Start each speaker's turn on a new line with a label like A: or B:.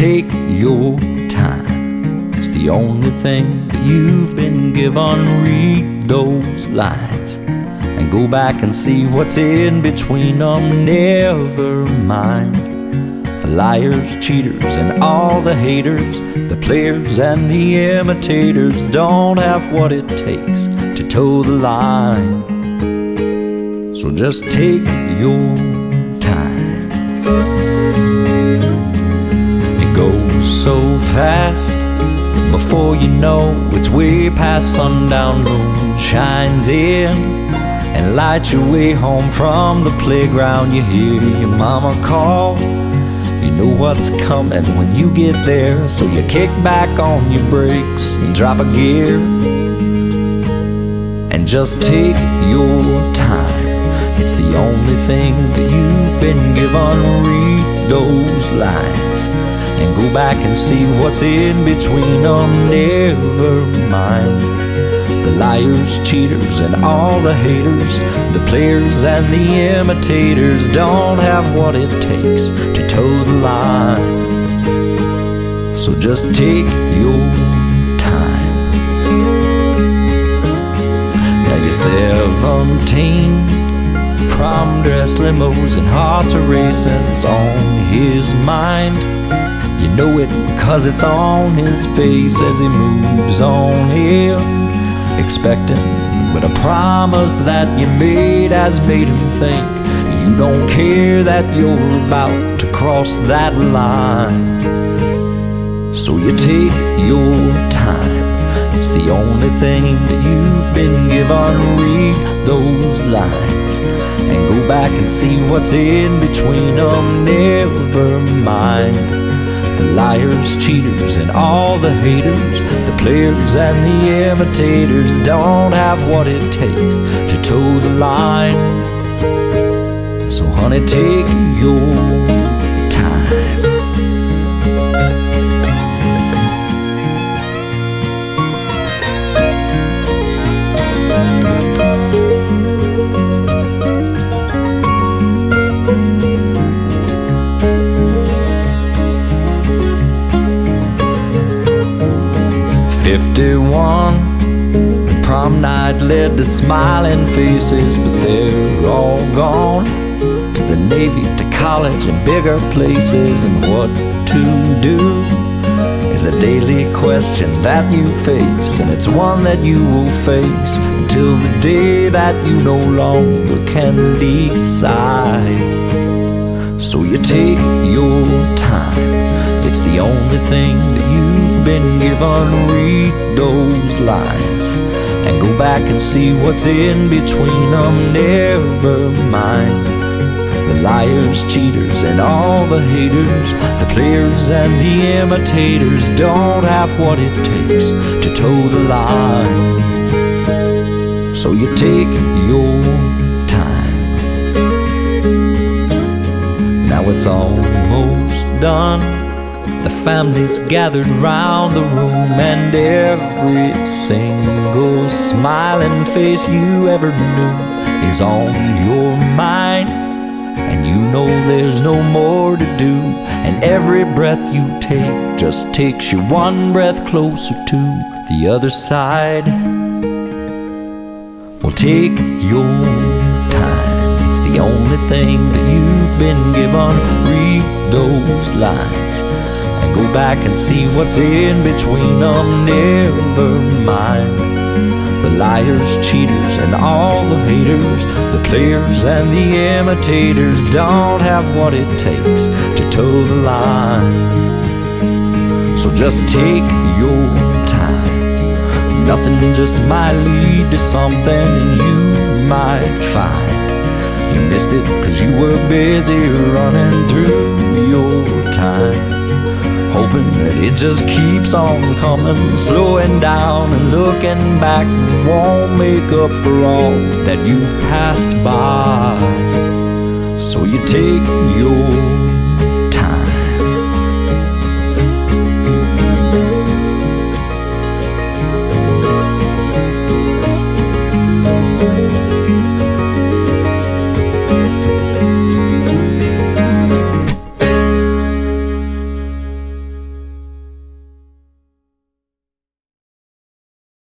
A: take your time. It's the only thing that you've been given. Read those lines and go back and see what's in between them. Never mind the liars, cheaters, and all the haters. The players and the imitators don't have what it takes to toe the line. So just take your time. It goes so fast, before you know it's way past sundown. Moon shines in and lights your way home from the playground. You hear your mama call, you know what's coming when you get there. So you kick back on your brakes and drop a gear and just take your time. It's the only thing that you've been given. Read those lines and go back and see what's in between them. Never mind the liars, cheaters, and all the haters. The players and the imitators don't have what it takes to toe the line. So just take your time. Now you're 17, prom dress, limos, and hearts are racing. It's on his mind. You know it because it's on his face as he moves on in, expecting, but a promise that you made has made him think you don't care that you're about to cross that line. So you take your time. It's the only thing that you've been given. Read those lines and go back and see what's in between them. Never mind the liars, cheaters, and all the haters. The players and the imitators don't have what it takes to toe the line. So honey, take your time. 51, and prom night led to smiling faces, but they're all gone to the Navy, to college, and bigger places. And what to do is a daily question that you face, and it's one that you will face until the day that you no longer can decide. So you take your time. It's the only thing that you've been given. Read those lines and go back and see what's in between them. Never mind the liars, cheaters, and all the haters. The players and the imitators don't have what it takes to toe the line. So you take your time. Now it's almost done. The family's gathered round the room, and every single smiling face you ever knew is on your mind. And you know there's no more to do, and every breath you take just takes you one breath closer to the other side. Well, take your time. It's the only thing that you've been given. Read those lines and go back and see what's in between them. Never mind the liars, cheaters, and all the haters. The players and the imitators don't have what it takes to toe the line. So just take your time. Nothing just might lead to something, and you might find you missed it 'cause you were busy running through your time, hoping that it just keeps on coming, slowing down and looking back won't make up for all that you've passed by. So you take your